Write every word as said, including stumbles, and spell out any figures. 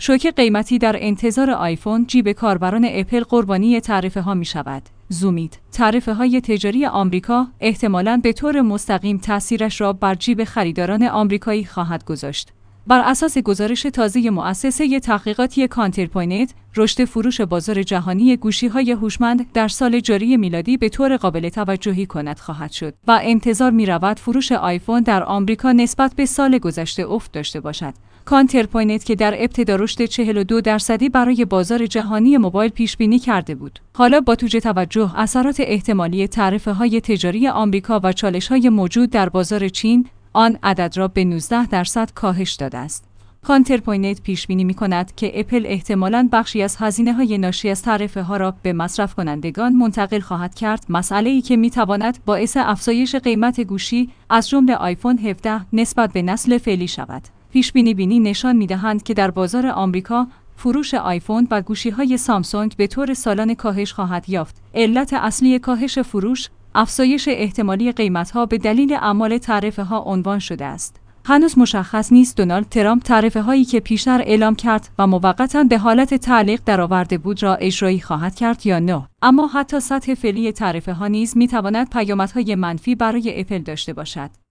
شوک قیمتی در انتظار آیفون، جیب کاربران اپل قربانی تعرفه ها می شود. زومید. تعرفه های تجاری آمریکا احتمالاً به طور مستقیم تأثیرش را بر جیب خریداران آمریکایی خواهد گذاشت. بر اساس گزارش تازه مؤسسه تحقیقاتی کانترپوینت، رشد فروش بازار جهانی گوشی‌های هوشمند در سال جاری میلادی به طور قابل توجهی کند خواهد شد و انتظار می‌رود فروش آیفون در آمریکا نسبت به سال گذشته افت داشته باشد. کانترپوینت که در ابتدا رشد چهل و دو درصدی برای بازار جهانی موبایل پیش بینی کرده بود، حالا با توجه توجه اثرات احتمالی تعرفه‌های تجاری آمریکا و چالش‌های موجود در بازار چین، آن عدد را به نوزده درصد کاهش داده است. کانترپوینت پیش بینی می‌کند که اپل احتمالاً بخشی از هزینه‌های ناشی از تعرفه‌ها را به مصرف کنندگان منتقل خواهد کرد، مسئله‌ای که می‌تواند باعث افزایش قیمت گوشی از جمله آیفون هفده نسبت به نسل فعلی شود. پیش بینی بینی نشان می‌دهند که در بازار آمریکا فروش آیفون و گوشی‌های سامسونگ به طور سالانه کاهش خواهد یافت. علت اصلی کاهش فروش، افزایش احتمالی قیمت‌ها به دلیل اعمال تعرفه‌ها عنوان شده است. هنوز مشخص نیست دونالد ترامپ تعرفه‌هایی که پیشتر اعلام کرد و موقتاً به حالت تعلیق درآورده بود را اجرایی خواهد کرد یا نه. اما حتی سطح فعلی تعرفه‌ها نیز می‌تواند پیامدهای منفی برای اپل داشته باشد.